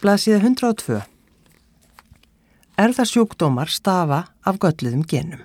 Blaðsíða 102. Erfðasjúkdómar stafa af gölluðum genum.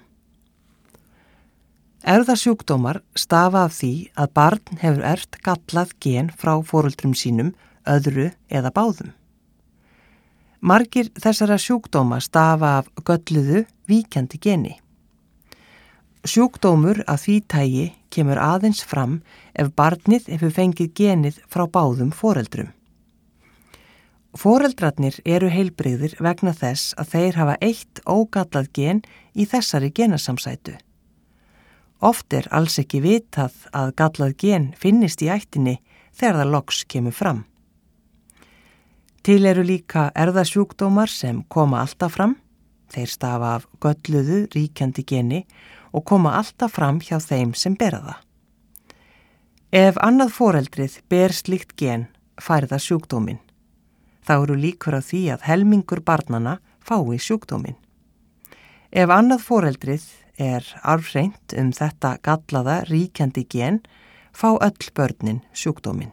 Erfðasjúkdómar stafa af því að barn hefur erft gallað gen frá foreldrum sínum, öðru eða báðum. Margir þessara sjúkdóma stafa af gölluðu víkjandi geni. Sjúkdómur af því tagi kemur aðeins fram ef barnið hefur fengið genið frá báðum foreldrum. Foreldrarnir eru heilbrigðir vegna þess að þeir hafa eitt ógallað gen í þessari genasamsætu. Oft er alls ekki vitað að gallað gen finnist í ættinni þegar það loks kemur fram. Til eru líka erfðasjúkdómar sem koma alltaf fram, þeir stafa af gölluðu ríkjandi geni og koma alltaf fram hjá þeim sem bera það. Ef annað foreldrið ber slíkt gen fær það sjúkdóminn. Þá eru líkur á því að helmingur barnanna fái sjúkdóminn. Ef annað foreldrið er arfhreint þetta gallaða ríkjandi gen, fá öll börnin sjúkdóminn.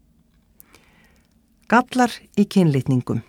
Gallar í kynlitningum.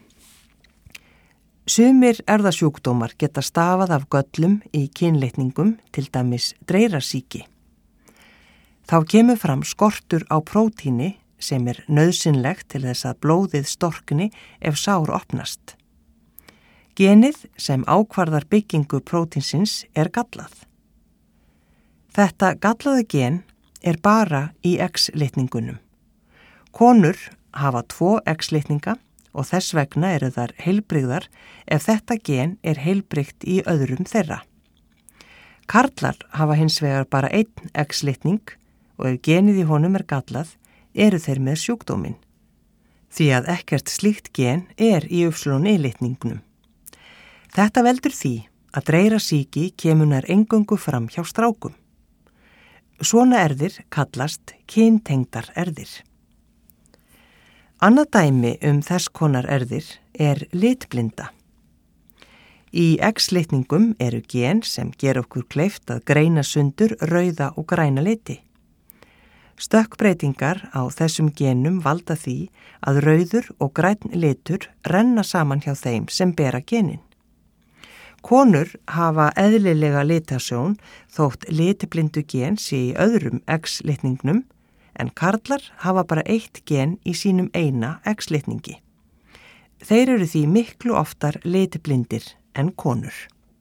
Sumir erfðasjúkdómar geta stafað af göllum í kynlitningum, til dæmis dreyrasýki. Þá kemur fram skortur á prótíni sem er nauðsynlegt til þess að blóðið storkni ef sár opnast. Genið sem ákvarðar byggingu prótínsins er gallað. Þetta gallaða gen er bara í X-litningunum. Konur hafa 2 X-litninga og þess vegna eru þær heilbrigðar ef þetta gen er heilbrigt í öðrum þeirra. Karlar hafa hins vegar bara 1 X-litning og ef genið í honum er gallað, eru þeir með sjúkdóminn, því að ekkert slíkt gen er í Y-litningnum. Þetta veldur því að dreyrasýki kemur nær eingöngu fram hjá strákum. Svona erfðir kallast kyntengdar erfðir. Annað dæmi þess konar erfðir er litblinda. Í X-litningum eru gen sem gera okkur kleift að greina sundur rauða og græna liti. Stökkbreytingar á þessum genum valda því að rauður og grænn litur renna saman hjá þeim sem bera genin. Konur hafa eðlilega litasjón þótt litblindu gen sé í öðrum X-litningnum en karlar hafa bara 1 gen í sínum eina X-litningi. Þeir eru því miklu oftar litblindir en konur.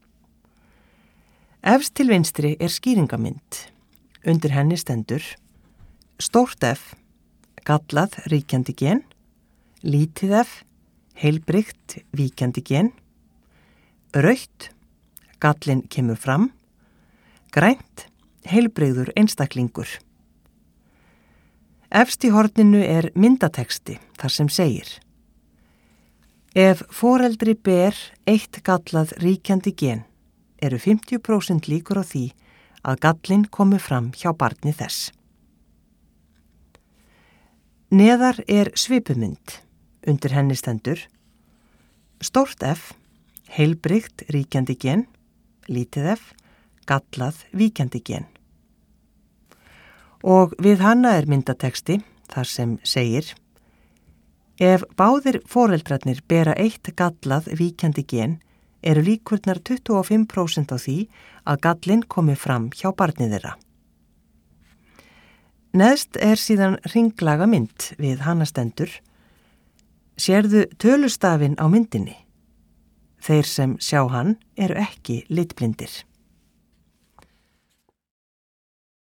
Efst til vinstri er skýringamynd. Undir henni stendur: stórt F, gallað ríkjandi gen, lítið F, heilbrigt víkjandi gen, rautt, gallinn kemur fram, grænt, heilbrigður einstaklingur. Efst í horninu er myndatexti þar sem segir: ef foreldri ber 1 gallað ríkjandi gen, eru 50% líkur á því að gallinn komi fram hjá barni þess. Neðar er svipumynd. Undir henni stendur: stórt F, heilbrigt ríkjandi gen, lítið F, gallað víkjandi gen. Og við hana er myndatexti þar sem segir: ef báðir foreldrarnir bera 1 gallað víkjandi gen, eru líkurnar 25% á því að gallinn komi fram hjá barni þeirra. Neðst er síðan hringlaga mynd. Við hana stendur: sérðu tölustafinn á myndinni? Þeir sem sjá hann eru ekki litblindir.